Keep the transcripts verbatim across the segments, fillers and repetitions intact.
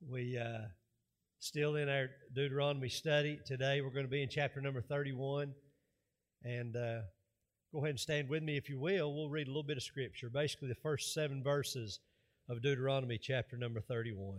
We uh, still in our Deuteronomy study today. We're going to be in chapter number thirty-one, and uh, go ahead and stand with me if you will. We'll read a little bit of scripture, basically the first seven verses of Deuteronomy chapter number thirty-one.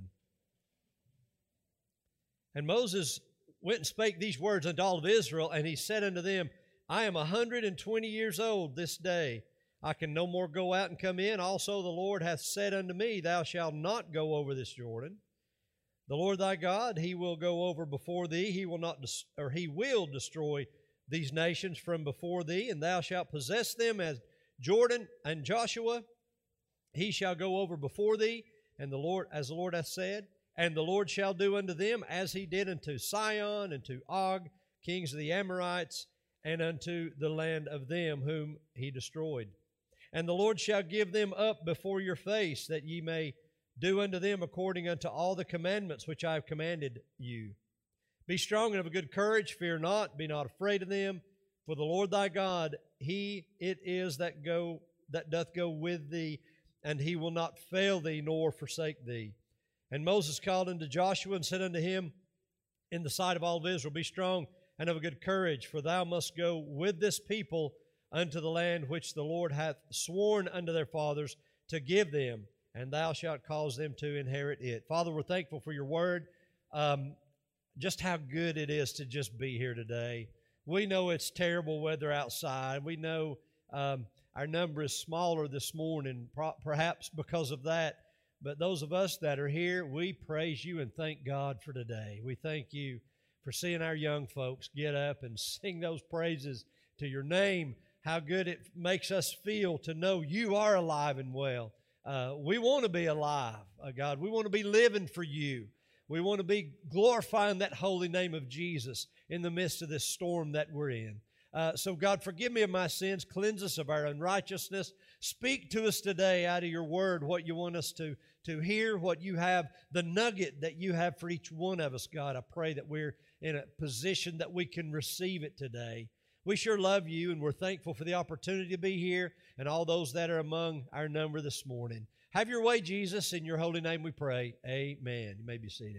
And Moses went and spake these words unto all of Israel, and he said unto them, I am a hundred and twenty years old this day. I can no more go out and come in. Also the Lord hath said unto me, Thou shalt not go over this Jordan. The Lord thy God, He will go over before thee. He will not, dis- or He will destroy these nations from before thee, and thou shalt possess them as Jordan and Joshua. He shall go over before thee, and the Lord, as the Lord hath said, and the Lord shall do unto them as He did unto Sihon and to Og, kings of the Amorites, and unto the land of them whom He destroyed. And the Lord shall give them up before your face, that ye may do unto them according unto all the commandments which I have commanded you. Be strong and of a good courage, fear not, be not afraid of them, for the Lord thy God, He it is that go that doth go with thee, and He will not fail thee nor forsake thee. And Moses called unto Joshua and said unto him in the sight of all of Israel, Be strong and of a good courage, for thou must go with this people unto the land which the Lord hath sworn unto their fathers to give them, and thou shalt cause them to inherit it. Father, we're thankful for your word, um, just how good it is to just be here today. We know it's terrible weather outside. We know um, our number is smaller this morning, perhaps because of that. But those of us that are here, we praise you and thank God for today. We thank you for seeing our young folks get up and sing those praises to your name, how good it makes us feel to know you are alive and well. Uh, we want to be alive, uh, God. We want to be living for you. We want to be glorifying that holy name of Jesus in the midst of this storm that we're in. Uh, so, God, forgive me of my sins. Cleanse us of our unrighteousness. Speak to us today out of your word what you want us to, to hear, what you have, the nugget that you have for each one of us, God. I pray that we're in a position that we can receive it today. We sure love you, and we're thankful for the opportunity to be here and all those that are among our number this morning. Have your way, Jesus. In your holy name we pray. Amen. You may be seated.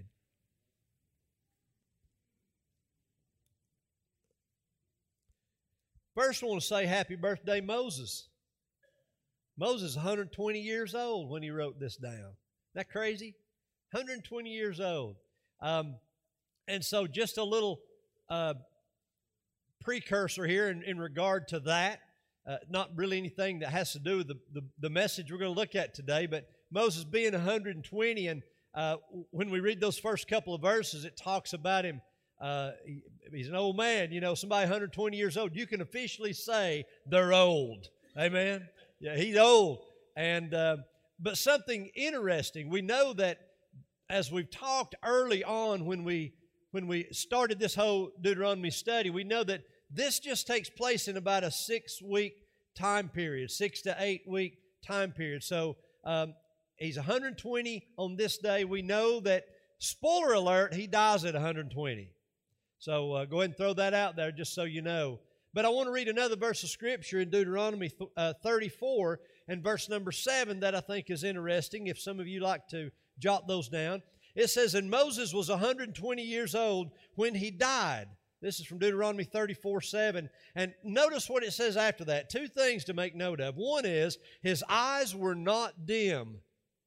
First, I want to say happy birthday, Moses. Moses is one hundred twenty years old when he wrote this down. Isn't that crazy? one hundred twenty years old. Um, and so just a little uh, precursor here in, in regard to that. Uh, not really anything that has to do with the, the, the message we're going to look at today, but Moses being one hundred twenty, and uh, when we read those first couple of verses, it talks about him. Uh, he, he's an old man, you know, somebody one hundred twenty years old. You can officially say they're old. Amen? Yeah, he's old. And uh, but something interesting, we know that as we've talked early on when we when we started this whole Deuteronomy study, we know that this just takes place in about a six-week time period, six to eight-week time period. So um, he's one hundred twenty on this day. We know that, spoiler alert, he dies at one hundred twenty. So uh, go ahead and throw that out there just so you know. But I want to read another verse of Scripture in Deuteronomy uh, thirty-four and verse number seven that I think is interesting, if some of you like to jot those down. It says, And Moses was one hundred twenty years old when he died. This is from Deuteronomy thirty-four seven. And notice what it says after that. Two things to make note of. One is, his eyes were not dim.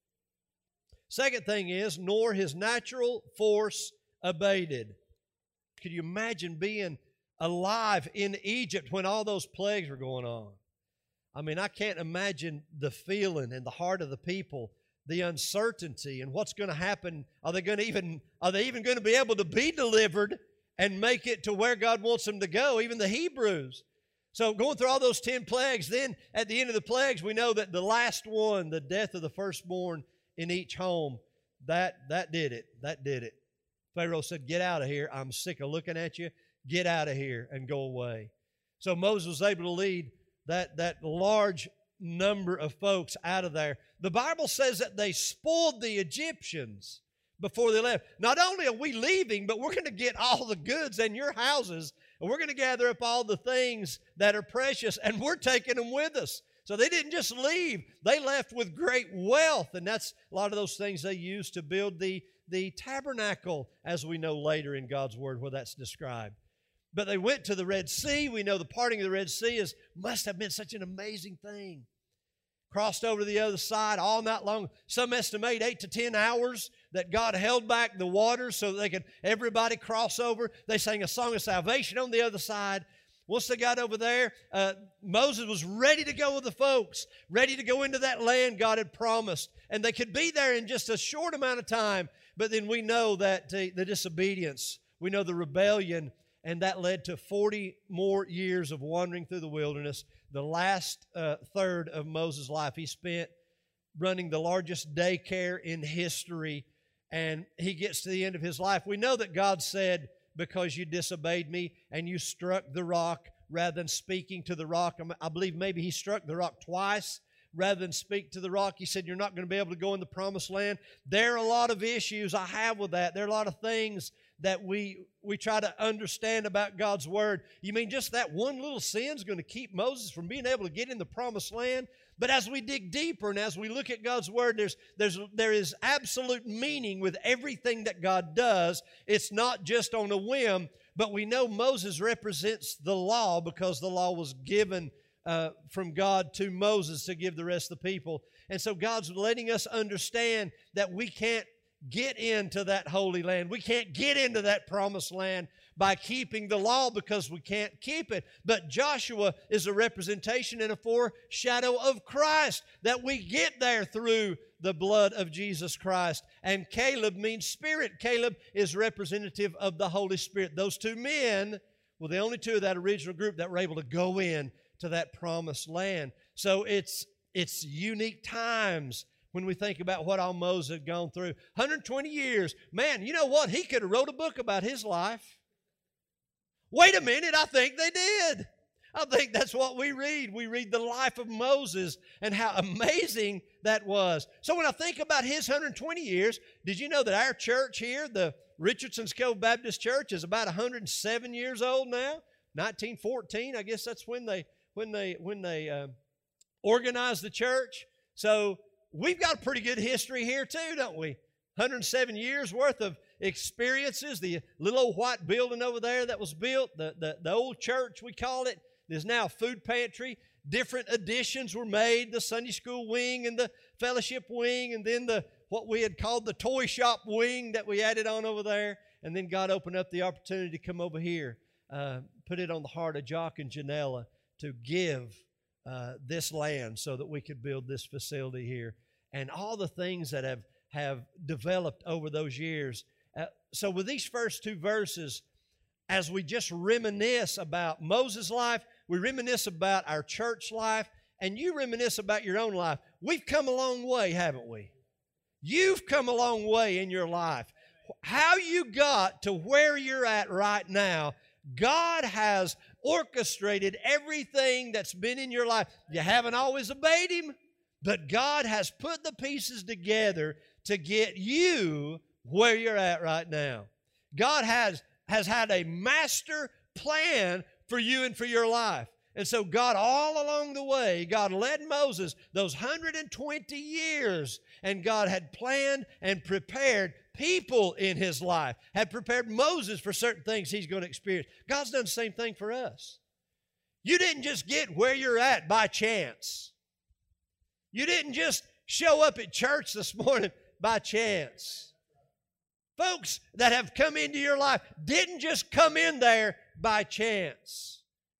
Second thing is, nor his natural force abated. Could you imagine being alive in Egypt when all those plagues were going on? I mean, I can't imagine the feeling and the heart of the people, the uncertainty and what's going to happen. Are they going to even, are they even going to be able to be delivered and make it to where God wants them to go, even the Hebrews? So going through all those ten plagues, then at the end of the plagues, we know that the last one, the death of the firstborn in each home, that, that did it. That did it. Pharaoh said, Get out of here. I'm sick of looking at you. Get out of here and go away. So Moses was able to lead that, that large number of folks out of there. The Bible says that they spoiled the Egyptians before they left. Not only are we leaving, but we're going to get all the goods in your houses, and we're going to gather up all the things that are precious, and we're taking them with us. So they didn't just leave. They left with great wealth, and that's a lot of those things they used to build the, the tabernacle, as we know later in God's Word where that's described. But they went to the Red Sea. We know the parting of the Red Sea is must have been such an amazing thing. Crossed over to the other side all night long. Some estimate eight to ten hours that God held back the waters so that they could everybody cross over. They sang a song of salvation on the other side. Once they got over there, uh, Moses was ready to go with the folks, ready to go into that land God had promised. And they could be there in just a short amount of time. But then we know that uh, the disobedience, we know the rebellion, and that led to forty more years of wandering through the wilderness. The last uh, third of Moses' life he spent running the largest daycare in history, and he gets to the end of his life. We know that God said, because you disobeyed me and you struck the rock rather than speaking to the rock. I believe maybe he struck the rock twice rather than speak to the rock. He said, you're not going to be able to go in the promised land. There are a lot of issues I have with that. There are a lot of things that we we try to understand about God's Word. You mean just that one little sin is going to keep Moses from being able to get in the promised land? But as we dig deeper and as we look at God's Word, there's, there's, there is absolute meaning with everything that God does. It's not just on a whim, but we know Moses represents the law because the law was given uh, from God to Moses to give the rest of the people. And so God's letting us understand that we can't get into that holy land. We can't get into that promised land by keeping the law because we can't keep it. But Joshua is a representation and a foreshadow of Christ, that we get there through the blood of Jesus Christ. And Caleb means spirit. Caleb is representative of the Holy Spirit. Those two men were the only two of that original group that were able to go in to that promised land. So it's it's unique times when we think about what all Moses had gone through. one hundred twenty years. Man, you know what? He could have wrote a book about his life. Wait a minute, I think they did. I think that's what we read. We read the life of Moses and how amazing that was. So when I think about his one hundred twenty years, did you know that our church here, the Richardson's Cove Baptist Church, is about one hundred seven years old now? nineteen fourteen, I guess that's when they when they when they uh, organized the church. So we've got a pretty good history here too, don't we? one hundred seven years worth of experiences. The little old white building over there that was built, the, the, the old church we call it, there's now a food pantry. Different additions were made, the Sunday school wing and the fellowship wing, and then the what we had called the toy shop wing that we added on over there. And then God opened up the opportunity to come over here, uh, put it on the heart of Jock and Janella to give uh, this land so that we could build this facility here. And all the things that have, have developed over those years. Uh, so with these first two verses, as we just reminisce about Moses' life, we reminisce about our church life, and you reminisce about your own life. We've come a long way, haven't we? You've come a long way in your life. How you got to where you're at right now, God has orchestrated everything that's been in your life. You haven't always obeyed Him, but God has put the pieces together to get you where you're at right now. God has, has had a master plan for you and for your life. And so God, all along the way, God led Moses those one hundred twenty years, and God had planned and prepared people in his life, had prepared Moses for certain things he's going to experience. God's done the same thing for us. You didn't just get where you're at by chance. You didn't just show up at church this morning by chance. Folks that have come into your life didn't just come in there by chance.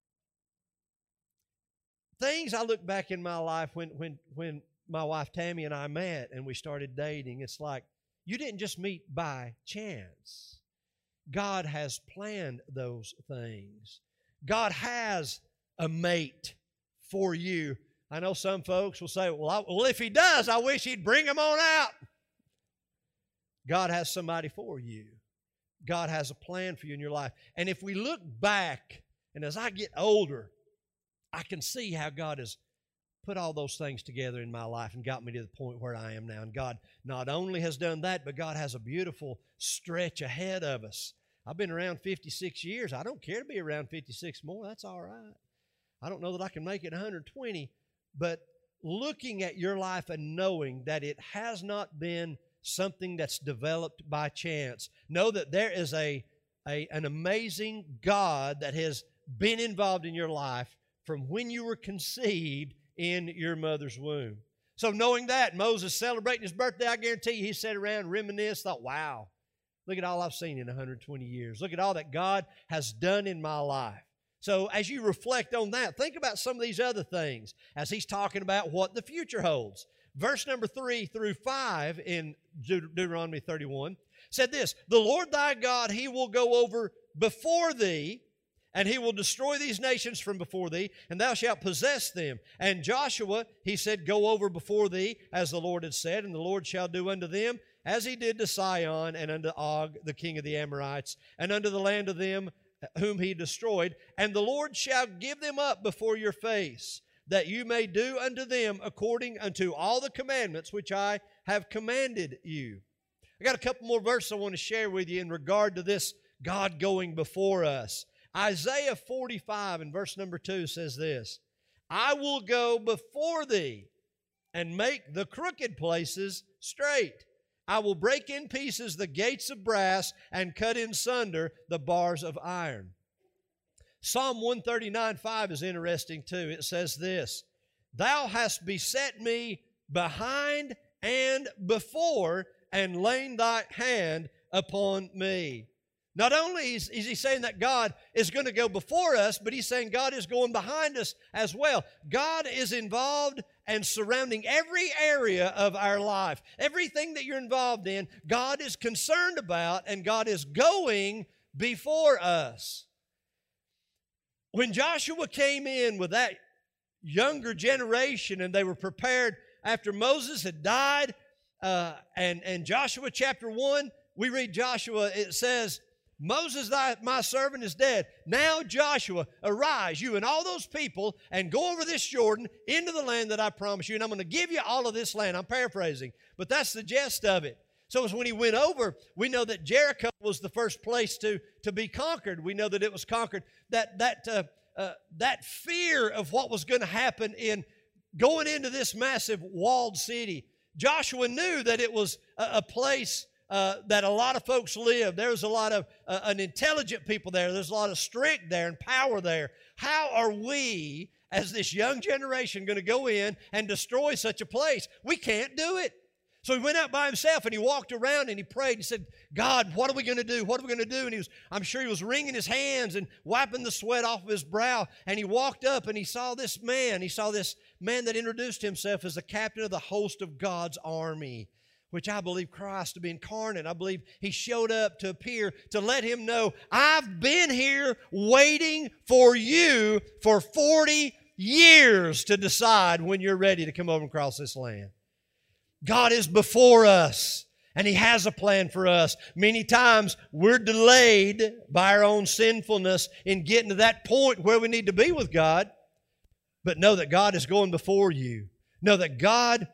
Things I look back in my life when, when, when my wife Tammy and I met and we started dating, it's like, you didn't just meet by chance. God has planned those things. God has a mate for you. I know some folks will say, well, I, well, if He does, I wish He'd bring them on out. God has somebody for you. God has a plan for you in your life. And if we look back, and as I get older, I can see how God has put all those things together in my life and got me to the point where I am now. And God not only has done that, but God has a beautiful stretch ahead of us. I've been around fifty-six years. I don't care to be around fifty-six more. That's all right. I don't know that I can make it one hundred twenty, but looking at your life and knowing that it has not been something that's developed by chance. Know that there is a, a an amazing God that has been involved in your life from when you were conceived in your mother's womb. So knowing that, Moses celebrating his birthday, I guarantee you he sat around, reminisced, thought, wow, look at all I've seen in one hundred twenty years. Look at all that God has done in my life. So as you reflect on that, think about some of these other things as he's talking about what the future holds. Verse number three through five in Deut- Deuteronomy thirty-one said this, the Lord thy God, he will go over before thee, and he will destroy these nations from before thee, and thou shalt possess them. And Joshua, he said, go over before thee, as the Lord had said, and the Lord shall do unto them as he did to Sihon and unto Og, the king of the Amorites, and unto the land of them whom he destroyed. And the Lord shall give them up before your face, that you may do unto them according unto all the commandments which I have commanded you. I got a couple more verses I want to share with you in regard to this God going before us. Isaiah forty-five and verse number two says this, I will go before thee and make the crooked places straight. I will break in pieces the gates of brass and cut in sunder the bars of iron. Psalm one thirty-nine five is interesting too. It says this, thou hast beset me behind and before, and laid thy hand upon me. Not only is, is he saying that God is going to go before us, but he's saying God is going behind us as well. God is involved and surrounding every area of our life. Everything that you're involved in, God is concerned about, and God is going before us. When Joshua came in with that younger generation and they were prepared after Moses had died, uh, and, and Joshua chapter one, we read Joshua, it says, Moses, thy, my servant, is dead. Now, Joshua, arise, you and all those people, and go over this Jordan into the land that I promised you, and I'm going to give you all of this land. I'm paraphrasing, but that's the gist of it. So as when he went over, we know that Jericho was the first place to, to be conquered. We know that it was conquered. That, that, uh, uh, that fear of what was going to happen in going into this massive walled city, Joshua knew that it was a, a place Uh, that a lot of folks live. There was a lot of uh, an intelligent people there. There's a lot of strength there and power there. How are we, as this young generation, going to go in and destroy such a place? We can't do it. So he went out by himself and he walked around and he prayed and said, God, what are we going to do? What are we going to do? And he was, I'm sure he was wringing his hands and wiping the sweat off of his brow. And he walked up and he saw this man. He saw this man that introduced himself as the captain of the host of God's army, which I believe Christ to be incarnate. I believe he showed up to appear to let him know, I've been here waiting for you for forty years to decide when you're ready to come over and cross this land. God is before us, and he has a plan for us. Many times we're delayed by our own sinfulness in getting to that point where we need to be with God. But know that God is going before you. Know that God,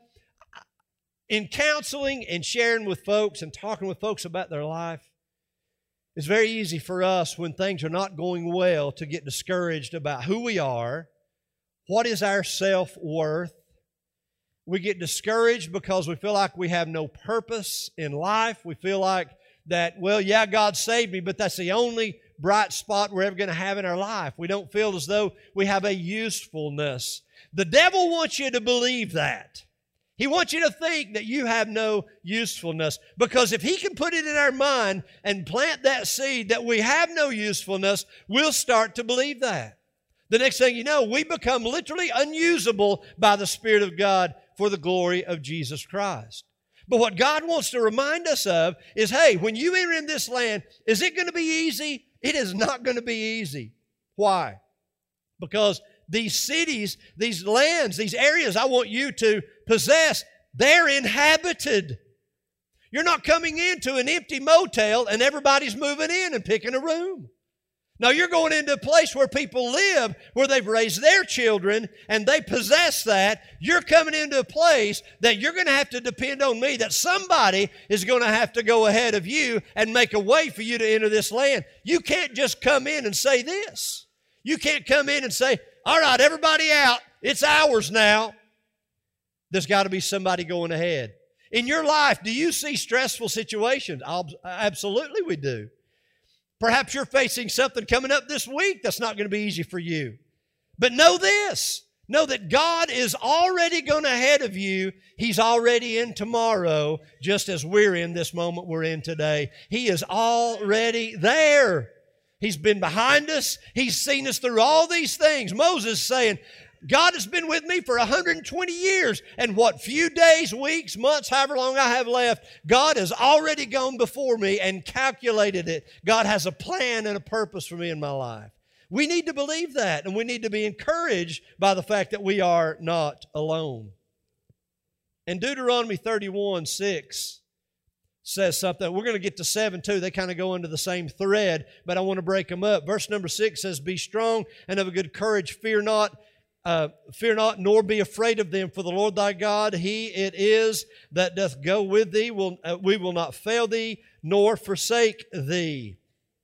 in counseling and sharing with folks and talking with folks about their life, it's very easy for us when things are not going well to get discouraged about who we are, what is our self-worth. We get discouraged because we feel like we have no purpose in life. We feel like that, well, yeah, God saved me, but that's the only bright spot we're ever going to have in our life. We don't feel as though we have a usefulness. The devil wants you to believe that. He wants you to think that you have no usefulness, because if he can put it in our mind and plant that seed that we have no usefulness, we'll start to believe that. The next thing you know, we become literally unusable by the Spirit of God for the glory of Jesus Christ. But what God wants to remind us of is, hey, when you enter in this land, is it going to be easy? It is not going to be easy. Why? Because these cities, these lands, these areas I want you to possess, they're inhabited. You're not coming into an empty motel and everybody's moving in and picking a room. No, you're going into a place where people live, where they've raised their children and they possess that. You're coming into a place that you're going to have to depend on me, that somebody is going to have to go ahead of you and make a way for you to enter this land. You can't just come in and say this. You can't come in and say, all right, everybody out. It's ours now. There's got to be somebody going ahead. In your life, do you see stressful situations? Absolutely we do. Perhaps you're facing something coming up this week that's not going to be easy for you. But know this. Know that God is already going ahead of you. He's already in tomorrow, just as we're in this moment we're in today. He is already there. He's been behind us. He's seen us through all these things. Moses saying, God has been with me for one hundred twenty years, and what few days, weeks, months, however long I have left, God has already gone before me and calculated it. God has a plan and a purpose for me in my life. We need to believe that, and we need to be encouraged by the fact that we are not alone. And Deuteronomy thirty-one six says something. We're going to get to seven too. They kind of go into the same thread, but I want to break them up. Verse number six says, be strong and of a good courage. Fear not, uh, fear not, nor be afraid of them. For the Lord thy God, He it is that doth go with thee. Will, uh, we will not fail thee, nor forsake thee.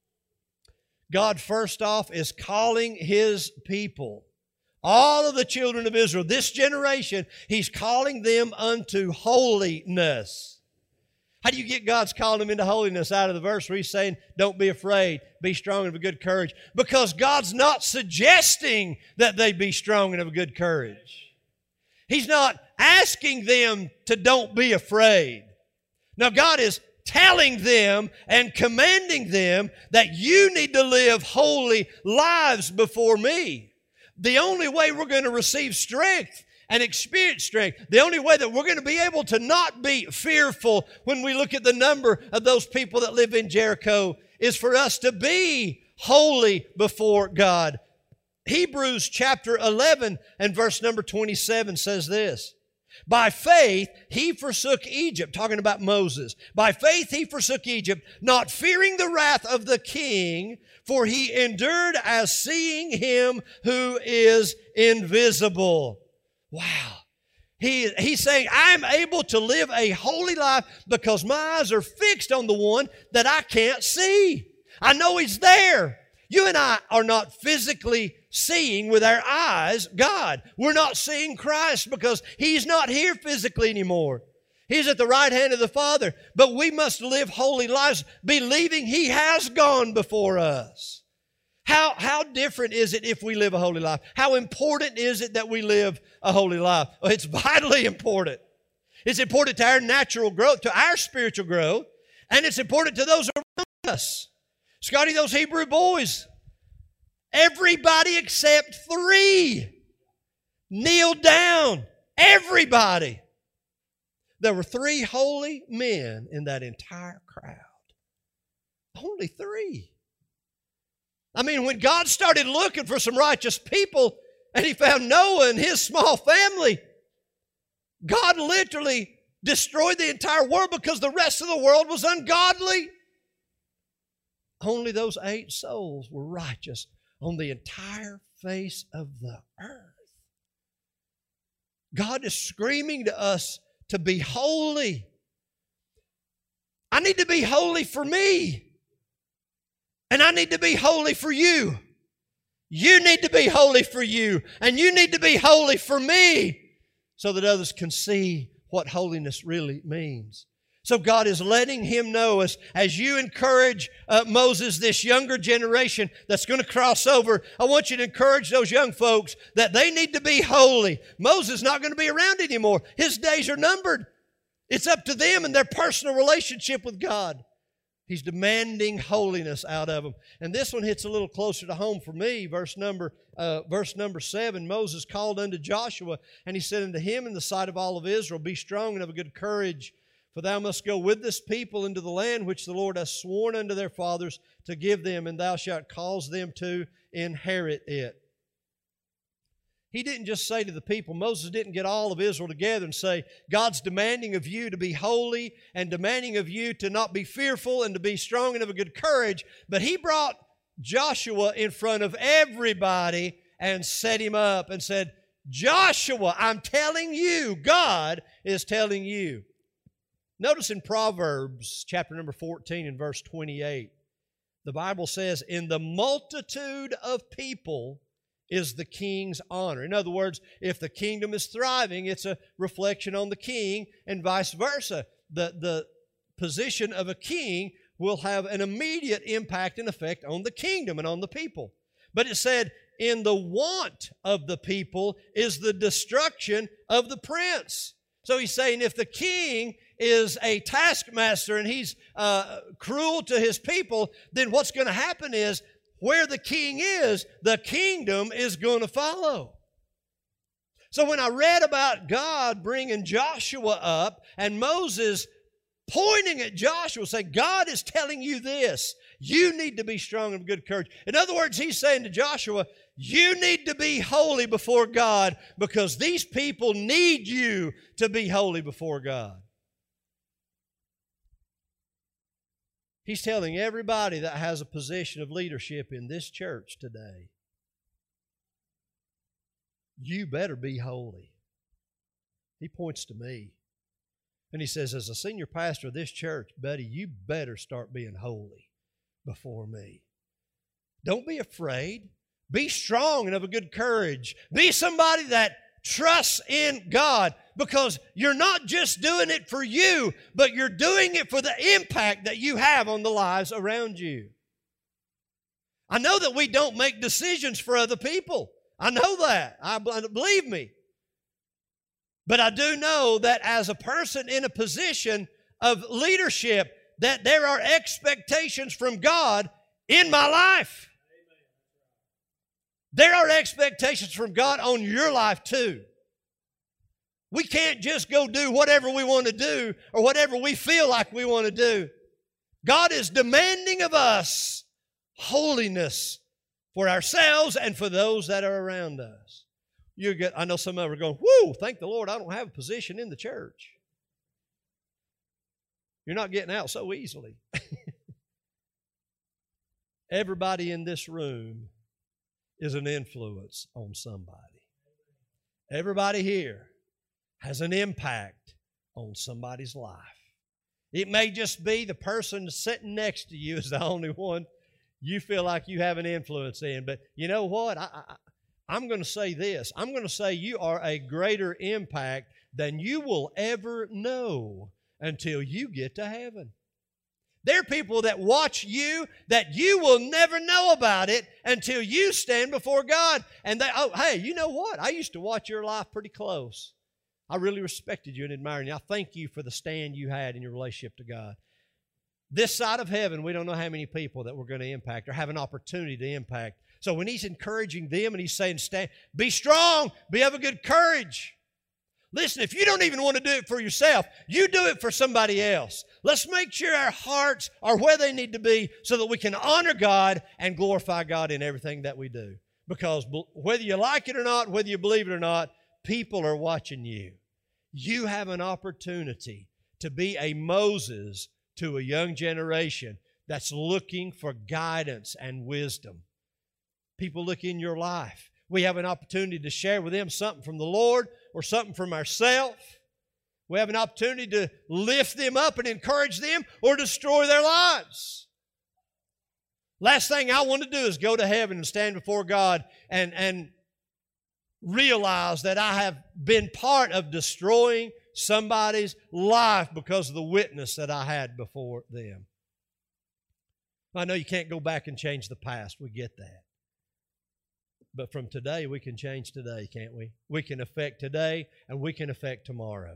God, first off, is calling His people, all of the children of Israel, this generation, He's calling them unto holiness. How do you get God's calling them into holiness out of the verse where He's saying, don't be afraid, be strong and of good courage? Because God's not suggesting that they be strong and of good courage. He's not asking them to don't be afraid. Now, God is telling them and commanding them that you need to live holy lives before me. The only way we're going to receive strength and experience strength, the only way that we're going to be able to not be fearful when we look at the number of those people that live in Jericho, is for us to be holy before God. Hebrews chapter eleven and verse number twenty-seven says this. By faith, he forsook Egypt, talking about Moses. By faith, he forsook Egypt, not fearing the wrath of the king, for he endured as seeing him who is invisible. Wow. He, he's saying, I'm able to live a holy life because my eyes are fixed on the one that I can't see. I know He's there. You and I are not physically seeing with our eyes God. We're not seeing Christ because He's not here physically anymore. He's at the right hand of the Father. But we must live holy lives believing He has gone before us. How, how different is it if we live a holy life? How important is it that we live a holy life? Well, it's vitally important. It's important to our natural growth, to our spiritual growth, and it's important to those around us. Scotty, those Hebrew boys, everybody except three kneeled down. Everybody. There were three holy men in that entire crowd. Only three. I mean, when God started looking for some righteous people and He found Noah and his small family, God literally destroyed the entire world because the rest of the world was ungodly. Only those eight souls were righteous on the entire face of the earth. God is screaming to us to be holy. I need to be holy for me. And I need to be holy for you. You need to be holy for you. And you need to be holy for me so that others can see what holiness really means. So God is letting him know as, as you encourage uh, Moses, this younger generation that's going to cross over, I want you to encourage those young folks that they need to be holy. Moses is not going to be around anymore. His days are numbered. It's up to them and their personal relationship with God. He's demanding holiness out of them. And this one hits a little closer to home for me. Verse number, uh, verse number seven, Moses called unto Joshua, and he said unto him in the sight of all of Israel, be strong and of a good courage, for thou must go with this people into the land which the Lord hath sworn unto their fathers to give them, and thou shalt cause them to inherit it. He didn't just say to the people, Moses didn't get all of Israel together and say, God's demanding of you to be holy and demanding of you to not be fearful and to be strong and of a good courage. But he brought Joshua in front of everybody and set him up and said, Joshua, I'm telling you, God is telling you. Notice in Proverbs chapter number fourteen and verse twenty-eight, the Bible says, in the multitude of people is the king's honor. In other words, if the kingdom is thriving, it's a reflection on the king, and vice versa. The, the position of a king will have an immediate impact and effect on the kingdom and on the people. But it said, in the want of the people is the destruction of the prince. So he's saying if the king is a taskmaster and he's uh, cruel to his people, then what's going to happen is where the king is, the kingdom is going to follow. So when I read about God bringing Joshua up and Moses pointing at Joshua, saying, God is telling you this. You need to be strong and of good courage. In other words, he's saying to Joshua, you need to be holy before God because these people need you to be holy before God. He's telling everybody that has a position of leadership in this church today, you better be holy. He points to me. And he says, as a senior pastor of this church, buddy, you better start being holy before me. Don't be afraid. Be strong and of a good courage. Be somebody that trusts in God, because you're not just doing it for you, but you're doing it for the impact that you have on the lives around you. I know that we don't make decisions for other people. I know that. I believe me. But I do know that as a person in a position of leadership, that there are expectations from God in my life. There are expectations from God on your life too. We can't just go do whatever we want to do or whatever we feel like we want to do. God is demanding of us holiness for ourselves and for those that are around us. You get, I know some of them are going, whoo, thank the Lord I don't have a position in the church. You're not getting out so easily. Everybody in this room is an influence on somebody. Everybody here has an impact on somebody's life. It may just be the person sitting next to you is the only one you feel like you have an influence in. But you know what? I, I, I'm going to say this. I'm going to say you are a greater impact than you will ever know until you get to heaven. There are people that watch you that you will never know about it until you stand before God. And they, oh, hey, you know what? I used to watch your life pretty close. I really respected you and admired you. I thank you for the stand you had in your relationship to God. This side of heaven, we don't know how many people that we're going to impact or have an opportunity to impact. So when he's encouraging them and he's saying, stand, be strong, be of a good courage. Listen, if you don't even want to do it for yourself, you do it for somebody else. Let's make sure our hearts are where they need to be so that we can honor God and glorify God in everything that we do. Because whether you like it or not, whether you believe it or not, people are watching you. You have an opportunity to be a Moses to a young generation that's looking for guidance and wisdom. People look in your life. We have an opportunity to share with them something from the Lord or something from ourselves. We have an opportunity to lift them up and encourage them or destroy their lives. Last thing I want to do is go to heaven and stand before God and, and realize that I have been part of destroying somebody's life because of the witness that I had before them. I know you can't go back and change the past. We get that. But from today, we can change today, can't we? We can affect today, and we can affect tomorrow.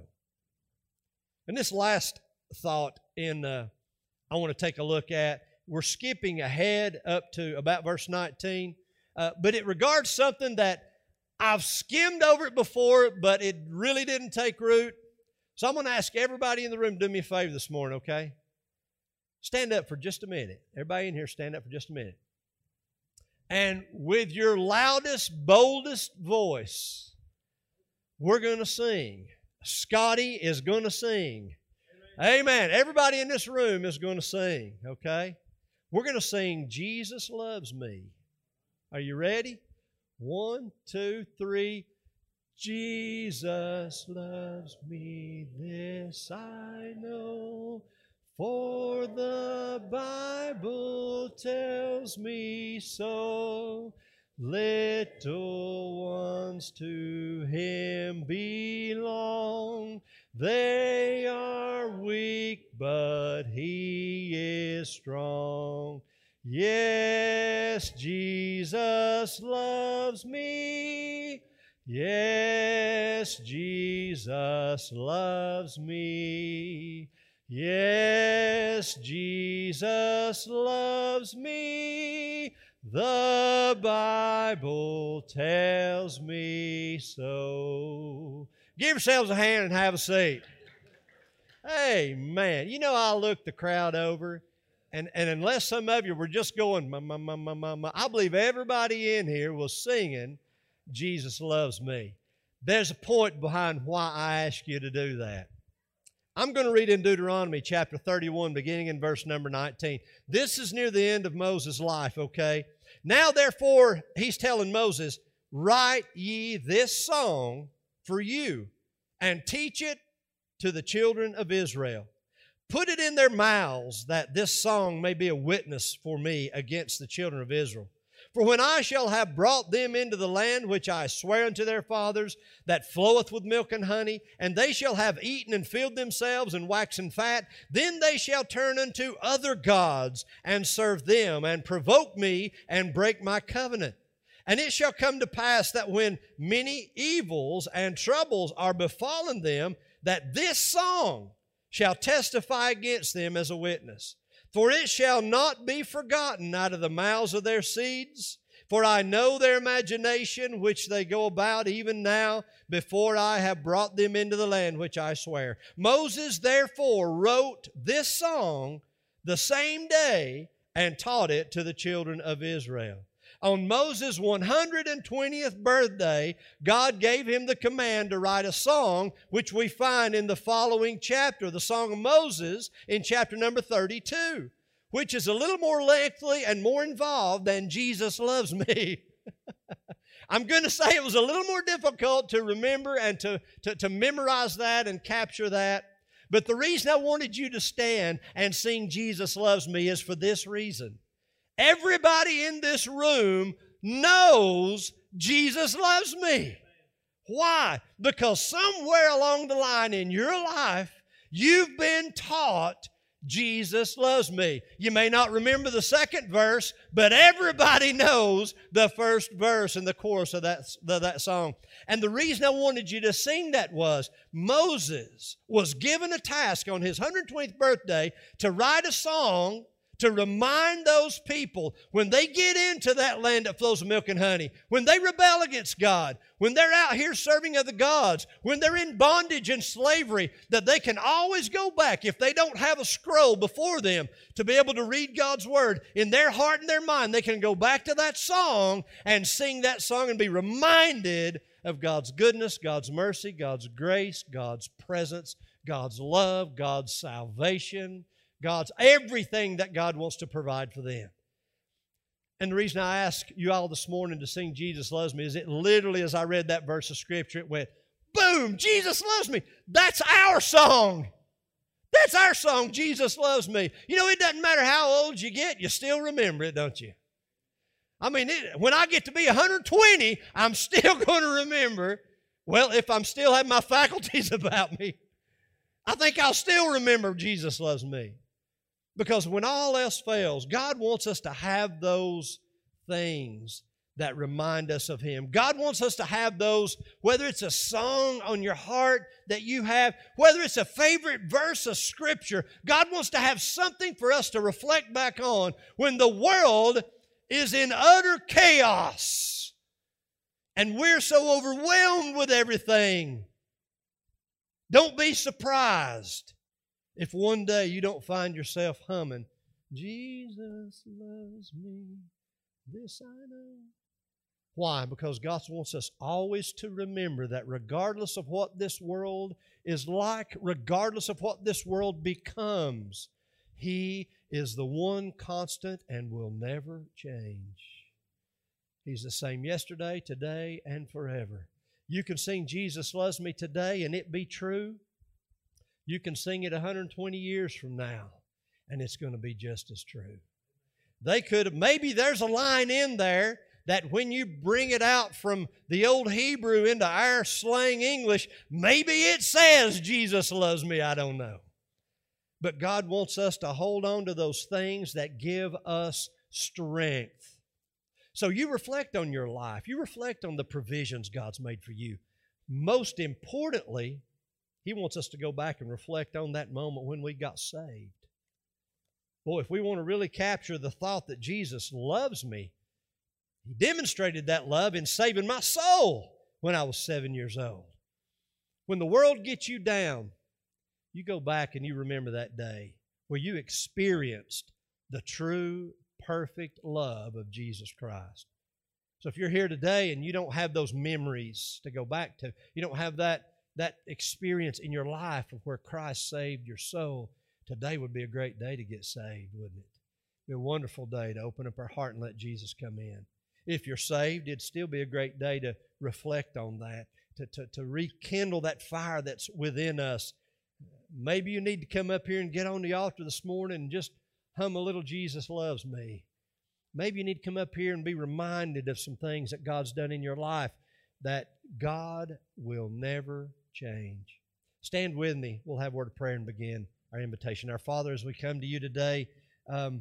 And this last thought in, uh, I want to take a look at, we're skipping ahead up to about verse nineteen, uh, but it regards something that I've skimmed over it before, but it really didn't take root. So I'm going to ask everybody in the room to do me a favor this morning, okay? Stand up for just a minute. Everybody in here, stand up for just a minute. And with your loudest, boldest voice, we're going to sing. Scotty is going to sing. Amen. Amen. Everybody in this room is going to sing, okay? We're going to sing, Jesus Loves Me. Are you ready? One, two, three. Jesus loves me, this I know. For the Bible tells me so. Little ones to Him belong. They are weak, but He is strong. Yes, Jesus loves me. Yes, Jesus loves me. Yes, Jesus loves me. The Bible tells me so. Give yourselves a hand and have a seat. Hey, man, you know, I looked the crowd over, and, and unless some of you were just going, ma, ma, ma, ma, ma, ma, I believe everybody in here was singing, Jesus loves me. There's a point behind why I ask you to do that. I'm going to read in Deuteronomy chapter thirty-one, beginning in verse number nineteen. This is near the end of Moses' life, okay? Now, therefore, he's telling Moses, write ye this song for you, and teach it to the children of Israel. Put it in their mouths, that this song may be a witness for me against the children of Israel. For when I shall have brought them into the land which I swear unto their fathers, that floweth with milk and honey, and they shall have eaten and filled themselves and waxen fat, then they shall turn unto other gods and serve them, and provoke me and break my covenant. And it shall come to pass that when many evils and troubles are befallen them, that this song shall testify against them as a witness. For it shall not be forgotten out of the mouths of their seeds. For I know their imagination, which they go about even now, before I have brought them into the land which I swear. Moses therefore wrote this song the same day and taught it to the children of Israel. On Moses' one hundred twentieth birthday, God gave him the command to write a song, which we find in the following chapter, the Song of Moses, in chapter number thirty-two, which is a little more lengthy and more involved than Jesus Loves Me. I'm going to say it was a little more difficult to remember and to, to, to memorize that and capture that. But the reason I wanted you to stand and sing Jesus Loves Me is for this reason. Everybody in this room knows Jesus loves me. Why? Because somewhere along the line in your life, you've been taught Jesus loves me. You may not remember the second verse, but everybody knows the first verse in the chorus of that, of that song. And the reason I wanted you to sing that was Moses was given a task on his one hundred twentieth birthday to write a song to remind those people when they get into that land that flows with milk and honey, when they rebel against God, when they're out here serving other gods, when they're in bondage and slavery, that they can always go back, if they don't have a scroll before them to be able to read God's Word, in their heart and their mind, they can go back to that song and sing that song and be reminded of God's goodness, God's mercy, God's grace, God's presence, God's love, God's salvation, God's everything that God wants to provide for them. And the reason I asked you all this morning to sing Jesus Loves Me is it literally, as I read that verse of Scripture, it went, boom, Jesus loves me. That's our song. That's our song, Jesus Loves Me. You know, it doesn't matter how old you get, you still remember it, don't you? I mean, it, when I get to be one hundred twenty, I'm still going to remember, well, if I'm still having my faculties about me, I think I'll still remember Jesus loves me. Because when all else fails, God wants us to have those things that remind us of Him. God wants us to have those, whether it's a song on your heart that you have, whether it's a favorite verse of Scripture, God wants to have something for us to reflect back on when the world is in utter chaos and we're so overwhelmed with everything. Don't be surprised if one day you don't find yourself humming, Jesus loves me, this I know. Why? Because God wants us always to remember that regardless of what this world is like, regardless of what this world becomes, He is the one constant and will never change. He's the same yesterday, today, and forever. You can sing Jesus Loves Me today and it be true. You can sing it one hundred twenty years from now, and it's going to be just as true. They could have, maybe there's a line in there that when you bring it out from the old Hebrew into our slang English, maybe it says Jesus loves me, I don't know. But God wants us to hold on to those things that give us strength. So you reflect on your life. You reflect on the provisions God's made for you. Most importantly, He wants us to go back and reflect on that moment when we got saved. Boy, if we want to really capture the thought that Jesus loves me, He demonstrated that love in saving my soul when I was seven years old. When the world gets you down, you go back and you remember that day where you experienced the true, perfect love of Jesus Christ. So if you're here today and you don't have those memories to go back to, you don't have that, that experience in your life of where Christ saved your soul, today would be a great day to get saved, wouldn't it? It would be a wonderful day to open up our heart and let Jesus come in. If you're saved, it'd still be a great day to reflect on that, to, to, to rekindle that fire that's within us. Maybe you need to come up here and get on the altar this morning and just hum a little Jesus loves me. Maybe you need to come up here and be reminded of some things that God's done in your life that God will never change. Stand with me. We'll have a word of prayer and begin our invitation. Our Father, as we come to you today, um,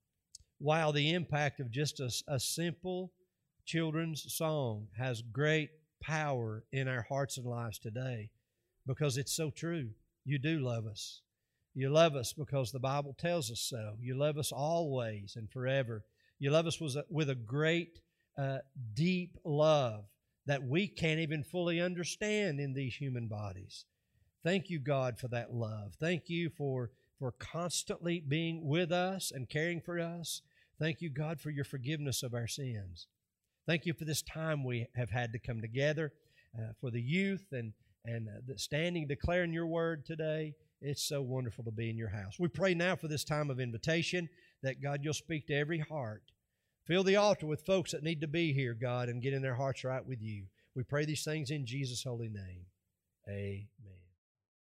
while the impact of just a, a simple children's song has great power in our hearts and lives today, because it's so true. You do love us. You love us because the Bible tells us so. You love us always and forever. You love us with a, with a great, uh, deep love that we can't even fully understand in these human bodies. Thank you, God, for that love. Thank you for, for constantly being with us and caring for us. Thank you, God, for your forgiveness of our sins. Thank you for this time we have had to come together, uh, for the youth and And uh, the standing, declaring your word today. It's so wonderful to be in your house. We pray now for this time of invitation that, God, you'll speak to every heart. Fill the altar with folks that need to be here, God, and get in their hearts right with you. We pray these things in Jesus' holy name. Amen.